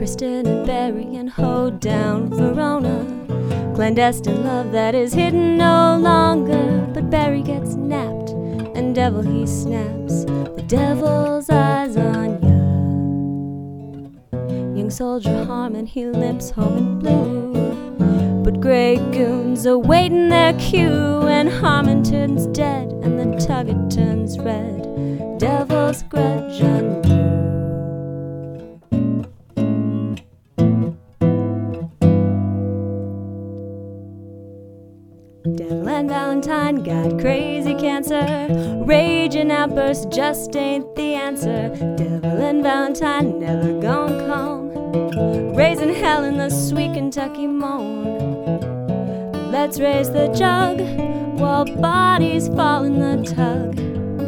Kristen and Barry and hold down Verona. Clandestine love that is hidden no longer. But Barry gets napped and devil he snaps the devil's eyes on ya. Young soldier Harmon, he limps home in blue, but gray goons are waiting their cue. And Harmon turns dead and the target turns red. Devil's grudge undo. Devil and Valentine got crazy cancer. Raging outbursts just ain't the answer. Devil and Valentine never gone calm, raising hell in the sweet Kentucky moan. Let's raise the jug while bodies fall in the tug.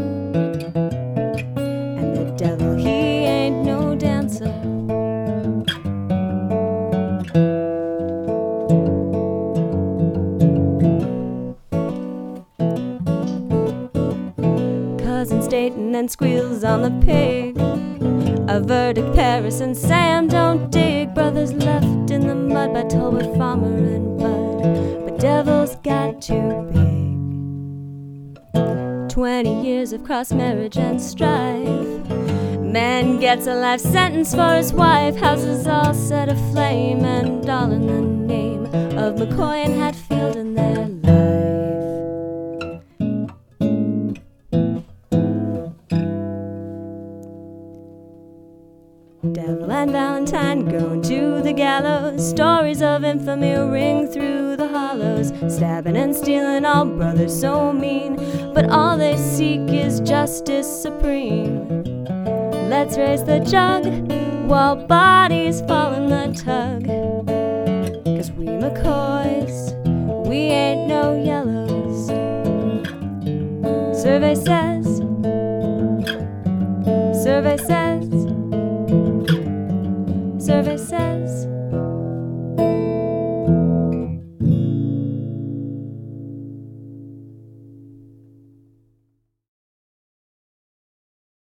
And the devil, he ain't no dancer. Cousin Staten and squeals on the pig. A verdict, Paris and Sam don't dig. Brothers left in the mud by Tolbert, Farmer and Bud. But Devil's got too big. 20 years of cross marriage and strife. Man gets a life sentence for his wife. Houses all set aflame, and all in the name of McCoy and Hatfield and their life. Devil and Valentine going to the gallows. Stories of infamy ring through the hollows. Stabbing and stealing, all brothers so mean, but all they seek is justice supreme. Let's raise the jug while bodies fall in the tug. 'Cause we McCoys, we ain't no yellows. Survey says